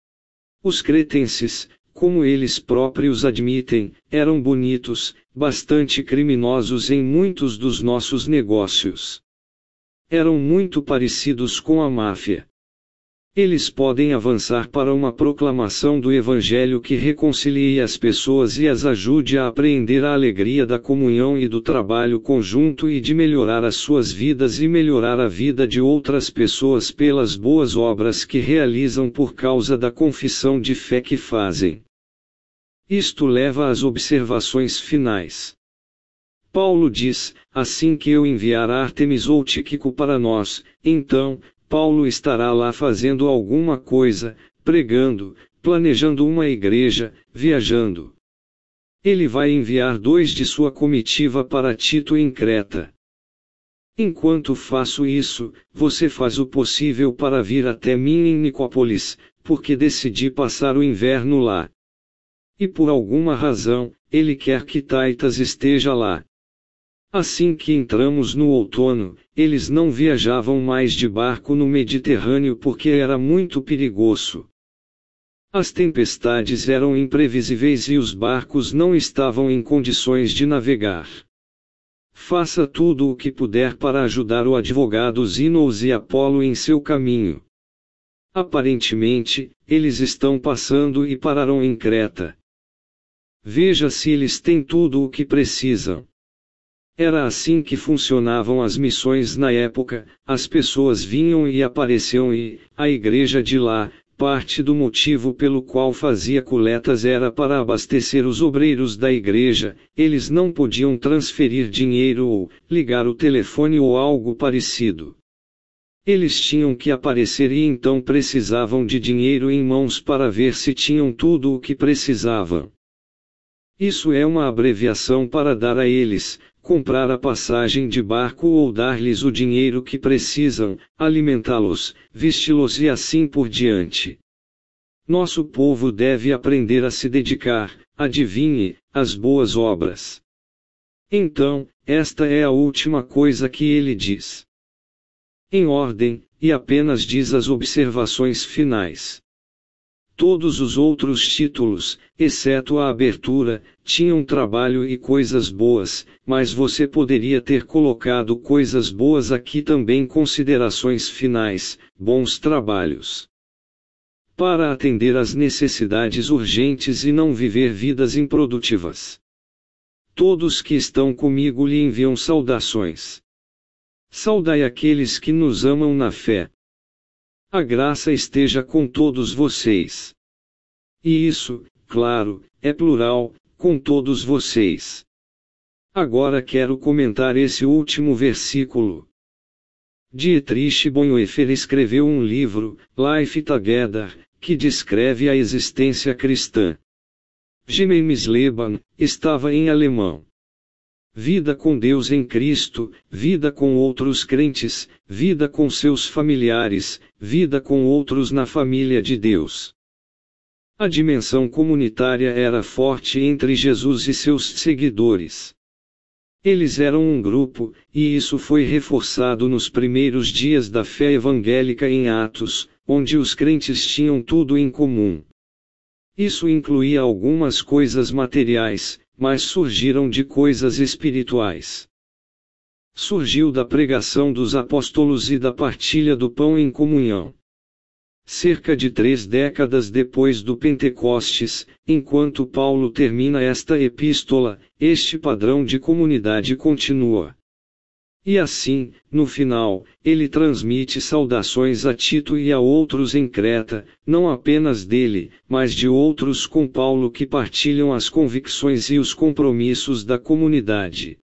Os cretenses, como eles próprios admitem, eram bonitos, bastante criminosos em muitos dos nossos negócios. Eram muito parecidos com a máfia. Eles podem avançar para uma proclamação do Evangelho que reconcilie as pessoas e as ajude a apreender a alegria da comunhão e do trabalho conjunto e de melhorar as suas vidas e melhorar a vida de outras pessoas pelas boas obras que realizam por causa da confissão de fé que fazem. Isto leva às observações finais. Paulo diz: assim que eu enviar Ártemis ou Tíquico para nós, então, Paulo estará lá fazendo alguma coisa, pregando, planejando uma igreja, viajando. Ele vai enviar 2 de sua comitiva para Tito em Creta. Enquanto faço isso, você faz o possível para vir até mim em Nicópolis, porque decidi passar o inverno lá. E por alguma razão, ele quer que Taitas esteja lá. Assim que entramos no outono, eles não viajavam mais de barco no Mediterrâneo porque era muito perigoso. As tempestades eram imprevisíveis e os barcos não estavam em condições de navegar. Faça tudo o que puder para ajudar o advogado Zinos e Apolo em seu caminho. Aparentemente, eles estão passando e pararão em Creta. Veja se eles têm tudo o que precisam. Era assim que funcionavam as missões na época, as pessoas vinham e apareciam e, a igreja de lá, parte do motivo pelo qual fazia coletas era para abastecer os obreiros da igreja, eles não podiam transferir dinheiro ou, ligar o telefone ou algo parecido. Eles tinham que aparecer e então precisavam de dinheiro em mãos para ver se tinham tudo o que precisavam. Isso é uma abreviação para dar a eles, comprar a passagem de barco ou dar-lhes o dinheiro que precisam, alimentá-los, vesti-los e assim por diante. Nosso povo deve aprender a se dedicar, adivinhe, às boas obras. Então, esta é a última coisa que ele diz. Em ordem, e apenas diz as observações finais. Todos os outros títulos, exceto a abertura, tinham trabalho e coisas boas, mas você poderia ter colocado coisas boas aqui também. Considerações finais, bons trabalhos. Para atender às necessidades urgentes e não viver vidas improdutivas. Todos que estão comigo lhe enviam saudações. Saudai aqueles que nos amam na fé. A graça esteja com todos vocês. E isso, claro, é plural, com todos vocês. Agora quero comentar esse último versículo. Dietrich Bonhoeffer escreveu um livro, Life Together, que descreve a existência cristã. Gemeinsleben estava em alemão. Vida com Deus em Cristo, vida com outros crentes, vida com seus familiares, vida com outros na família de Deus. A dimensão comunitária era forte entre Jesus e seus seguidores. Eles eram um grupo, e isso foi reforçado nos primeiros dias da fé evangélica em Atos, onde os crentes tinham tudo em comum. Isso incluía algumas coisas materiais, mas surgiram de coisas espirituais. Surgiu da pregação dos apóstolos e da partilha do pão em comunhão. Cerca de 3 décadas depois do Pentecostes, enquanto Paulo termina esta epístola, este padrão de comunidade continua. E assim, no final, ele transmite saudações a Tito e a outros em Creta, não apenas dele, mas de outros com Paulo que partilham as convicções e os compromissos da comunidade.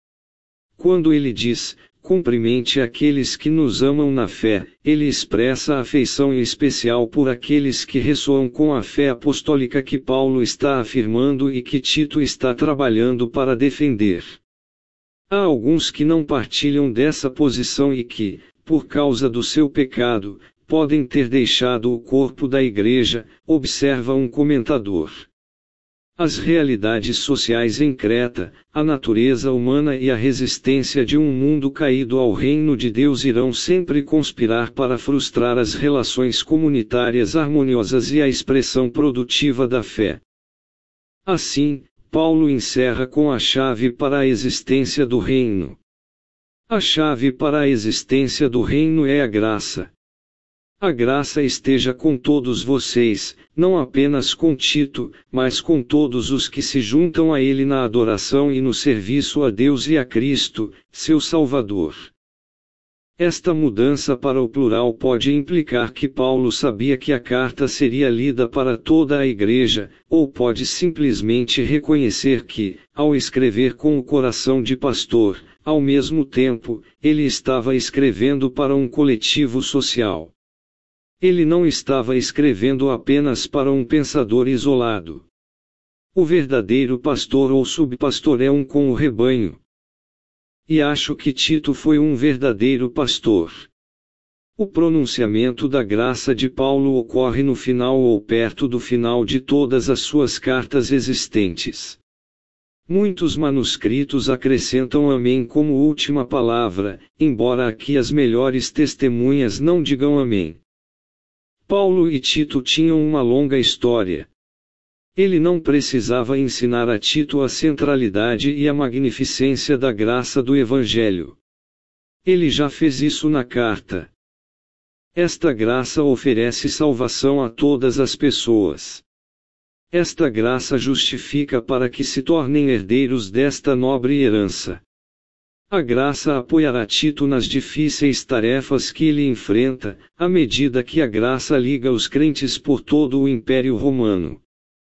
Quando ele diz, cumprimente aqueles que nos amam na fé, ele expressa afeição especial por aqueles que ressoam com a fé apostólica que Paulo está afirmando e que Tito está trabalhando para defender. Há alguns que não partilham dessa posição e que, por causa do seu pecado, podem ter deixado o corpo da igreja, observa um comentador. As realidades sociais em Creta, a natureza humana e a resistência de um mundo caído ao reino de Deus irão sempre conspirar para frustrar as relações comunitárias harmoniosas e a expressão produtiva da fé. Assim, Paulo encerra com a chave para a existência do reino. A chave para a existência do reino é a graça. A graça esteja com todos vocês, não apenas com Tito, mas com todos os que se juntam a ele na adoração e no serviço a Deus e a Cristo, seu Salvador. Esta mudança para o plural pode implicar que Paulo sabia que a carta seria lida para toda a igreja, ou pode simplesmente reconhecer que, ao escrever com o coração de pastor, ao mesmo tempo, ele estava escrevendo para um coletivo social. Ele não estava escrevendo apenas para um pensador isolado. O verdadeiro pastor ou subpastor é um com o rebanho. E acho que Tito foi um verdadeiro pastor. O pronunciamento da graça de Paulo ocorre no final ou perto do final de todas as suas cartas existentes. Muitos manuscritos acrescentam amém como última palavra, embora aqui as melhores testemunhas não digam amém. Paulo e Tito tinham uma longa história. Ele não precisava ensinar a Tito a centralidade e a magnificência da graça do Evangelho. Ele já fez isso na carta. Esta graça oferece salvação a todas as pessoas. Esta graça justifica para que se tornem herdeiros desta nobre herança. A graça apoiará Tito nas difíceis tarefas que ele enfrenta, à medida que a graça liga os crentes por todo o Império Romano.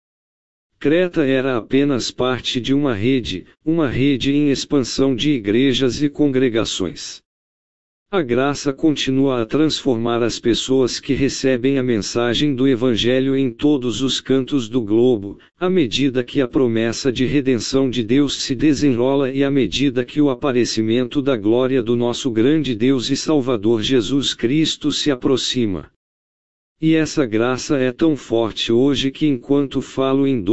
Creta era apenas parte de uma rede em expansão de igrejas e congregações. A graça continua a transformar as pessoas que recebem a mensagem do Evangelho em todos os cantos do globo, à medida que a promessa de redenção de Deus se desenrola e à medida que o aparecimento da glória do nosso grande Deus e Salvador Jesus Cristo se aproxima. E essa graça é tão forte hoje que enquanto falo em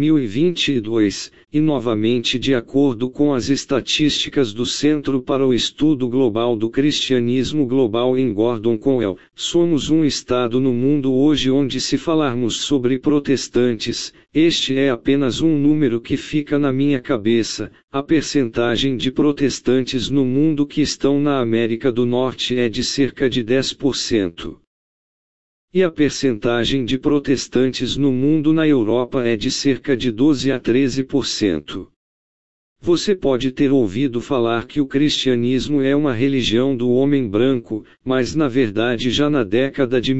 2022, e novamente de acordo com as estatísticas do Centro para o Estudo Global do Cristianismo Global em Gordon Conwell, somos um estado no mundo hoje onde se falarmos sobre protestantes, este é apenas um número que fica na minha cabeça, a percentagem de protestantes no mundo que estão na América do Norte é de cerca de 10%. E a percentagem de protestantes no mundo na Europa é de cerca de 12 a 13%. Você pode ter ouvido falar que o cristianismo é uma religião do homem branco, mas na verdade já na década de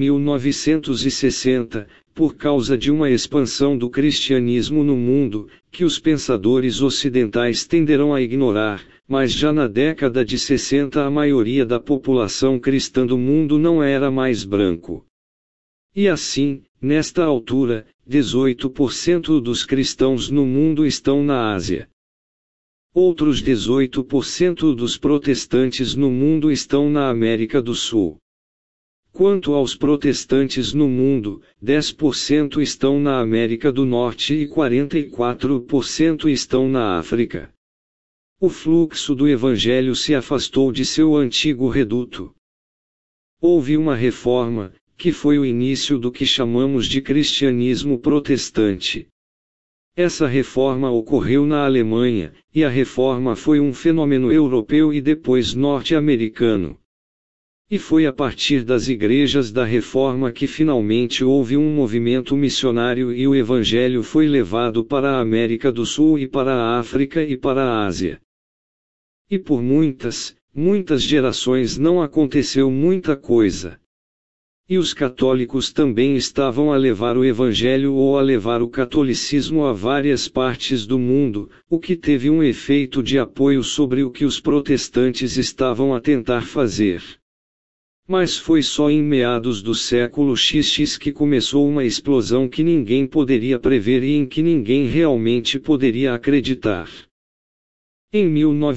1960, por causa de uma expansão do cristianismo no mundo, que os pensadores ocidentais tenderão a ignorar, mas já na década de 60 a maioria da população cristã do mundo não era mais branco. E assim, nesta altura, 18% dos cristãos no mundo estão na Ásia. Outros 18% dos protestantes no mundo estão na América do Sul. Quanto aos protestantes no mundo, 10% estão na América do Norte e 44% estão na África. O fluxo do Evangelho se afastou de seu antigo reduto. Houve uma reforma, que foi o início do que chamamos de cristianismo protestante. Essa reforma ocorreu na Alemanha, e a reforma foi um fenômeno europeu e depois norte-americano. E foi a partir das igrejas da Reforma que finalmente houve um movimento missionário e o Evangelho foi levado para a América do Sul e para a África e para a Ásia. E por muitas gerações não aconteceu muita coisa. E os católicos também estavam a levar o Evangelho ou a levar o catolicismo a várias partes do mundo, o que teve um efeito de apoio sobre o que os protestantes estavam a tentar fazer. Mas foi só em meados do século XX que começou uma explosão que ninguém poderia prever e em que ninguém realmente poderia acreditar. Em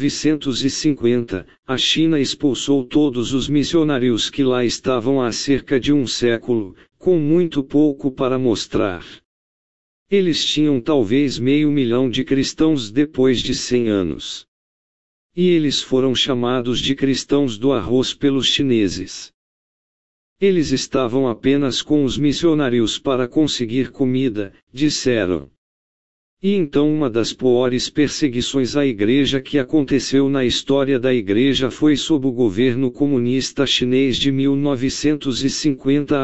1950, a China expulsou todos os missionários que lá estavam há cerca de um século, com muito pouco para mostrar. Eles tinham talvez 500 mil de cristãos depois de 100 anos. E eles foram chamados de cristãos do arroz pelos chineses. Eles estavam apenas com os missionários para conseguir comida, disseram. E então uma das piores perseguições à igreja que aconteceu na história da igreja foi sob o governo comunista chinês de 1950 a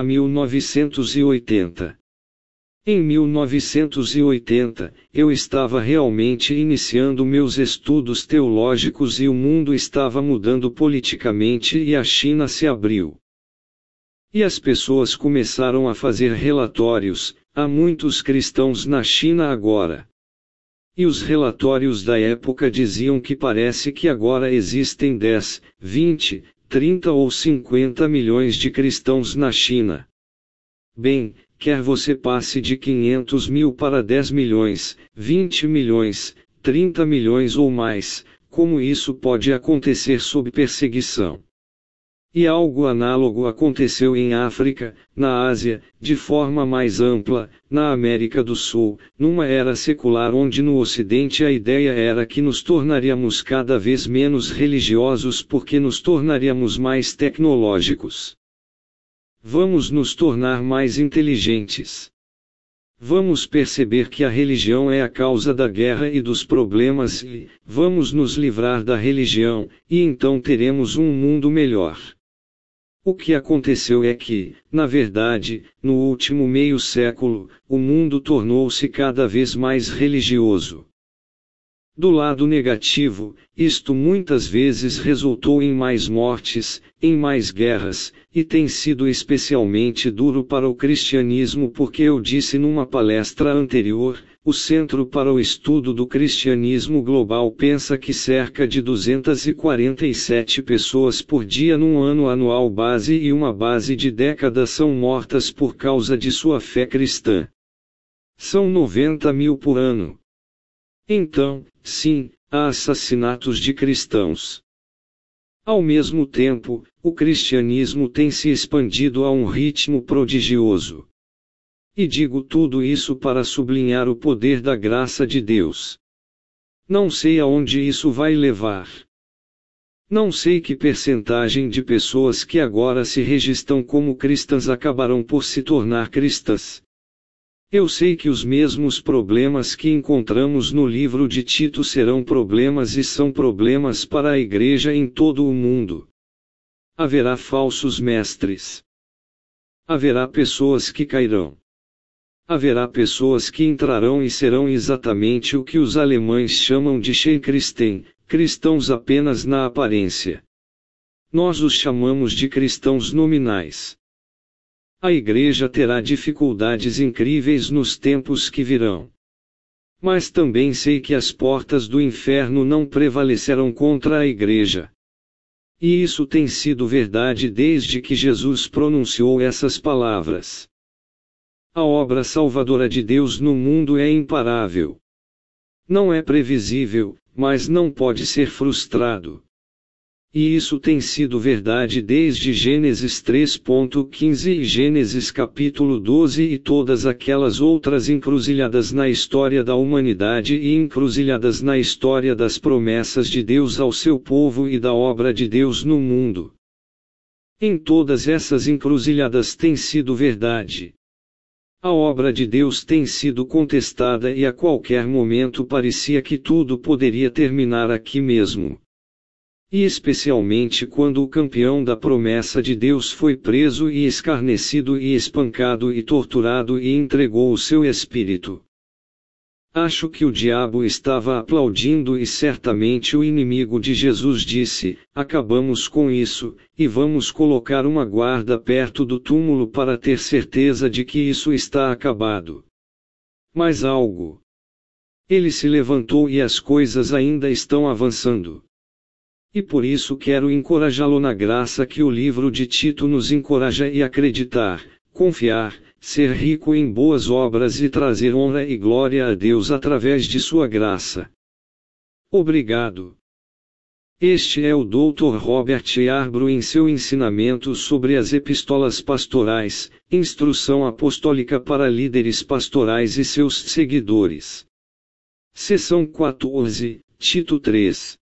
1980. Em 1980, eu estava realmente iniciando meus estudos teológicos e o mundo estava mudando politicamente e a China se abriu. E as pessoas começaram a fazer relatórios, há muitos cristãos na China agora. E os relatórios da época diziam que parece que agora existem 10, 20, 30 ou 50 milhões de cristãos na China. Bem, quer você passe de 500 mil para 10 milhões, 20 milhões, 30 milhões ou mais, como isso pode acontecer sob perseguição? E algo análogo aconteceu em África, na Ásia, de forma mais ampla, na América do Sul, numa era secular onde no Ocidente a ideia era que nos tornaríamos cada vez menos religiosos porque nos tornaríamos mais tecnológicos. Vamos nos tornar mais inteligentes. Vamos perceber que a religião é a causa da guerra e dos problemas e vamos nos livrar da religião, e então teremos um mundo melhor. O que aconteceu é que, na verdade, no último meio século, o mundo tornou-se cada vez mais religioso. Do lado negativo, isto muitas vezes resultou em mais mortes, em mais guerras, e tem sido especialmente duro para o cristianismo porque eu disse numa palestra anterior, o Centro para o Estudo do Cristianismo Global pensa que cerca de 247 pessoas por dia num ano anual base e uma base de década são mortas por causa de sua fé cristã. São 90 mil por ano. Então, sim, há assassinatos de cristãos. Ao mesmo tempo, o cristianismo tem se expandido a um ritmo prodigioso. E digo tudo isso para sublinhar o poder da graça de Deus. Não sei aonde isso vai levar. Não sei que percentagem de pessoas que agora se registram como cristãs acabarão por se tornar cristãs. Eu sei que os mesmos problemas que encontramos no livro de Tito serão problemas e são problemas para a igreja em todo o mundo. Haverá falsos mestres. Haverá pessoas que cairão. Haverá pessoas que entrarão e serão exatamente o que os alemães chamam de Scheinkristen, cristãos apenas na aparência. Nós os chamamos de cristãos nominais. A igreja terá dificuldades incríveis nos tempos que virão. Mas também sei que as portas do inferno não prevalecerão contra a igreja. E isso tem sido verdade desde que Jesus pronunciou essas palavras. A obra salvadora de Deus no mundo é imparável. Não é previsível, mas não pode ser frustrado. E isso tem sido verdade desde Gênesis 3:15 e Gênesis capítulo 12 e todas aquelas outras encruzilhadas na história da humanidade e encruzilhadas na história das promessas de Deus ao seu povo e da obra de Deus no mundo. Em todas essas encruzilhadas tem sido verdade. A obra de Deus tem sido contestada e a qualquer momento parecia que tudo poderia terminar aqui mesmo. E especialmente quando o campeão da promessa de Deus foi preso e escarnecido e espancado e torturado e entregou o seu espírito. Acho que o diabo estava aplaudindo e certamente o inimigo de Jesus disse: acabamos com isso, e vamos colocar uma guarda perto do túmulo para ter certeza de que isso está acabado. Mas algo. Ele se levantou e as coisas ainda estão avançando. E por isso quero encorajá-lo na graça que o livro de Tito nos encoraja e acreditar, confiar, ser rico em boas obras e trazer honra e glória a Deus através de sua graça. Obrigado. Este é o Dr. Robert Yarbrough em seu ensinamento sobre as epístolas pastorais, instrução apostólica para líderes pastorais e seus seguidores. Seção 14, Tito 3.